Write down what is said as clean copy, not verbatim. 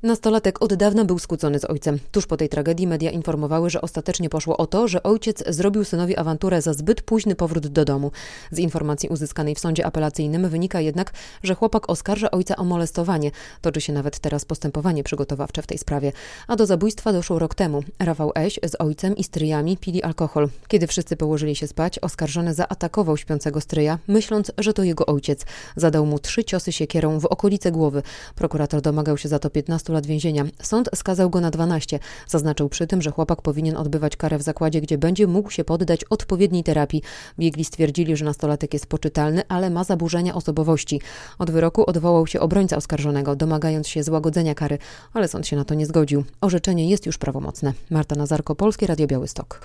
Nastolatek od dawna był skłócony z ojcem. Tuż po tej tragedii media informowały, że ostatecznie poszło o to, że ojciec zrobił synowi awanturę za zbyt późny powrót do domu. Z informacji uzyskanej w sądzie apelacyjnym wynika jednak, że chłopak oskarża ojca o molestowanie. Toczy się nawet teraz postępowanie przygotowawcze w tej sprawie. A do zabójstwa doszło rok temu. Rafał Eś z ojcem i stryjami pili alkohol. Kiedy wszyscy położyli się spać, oskarżony zaatakował śpiącego stryja, myśląc, że to jego ojciec. Zadał mu 3 ciosy siekierą w okolice głowy. Prokurator domagał się za to 15 lat więzienia. Sąd skazał go na 12. Zaznaczył przy tym, że chłopak powinien odbywać karę w zakładzie, gdzie będzie mógł się poddać odpowiedniej terapii. Biegli stwierdzili, że nastolatek jest poczytalny, ale ma zaburzenia osobowości. Od wyroku odwołał się obrońca oskarżonego, domagając się złagodzenia kary, ale sąd się na to nie zgodził. Orzeczenie jest już prawomocne. Marta Nazarko, Polskie Radio Białystok.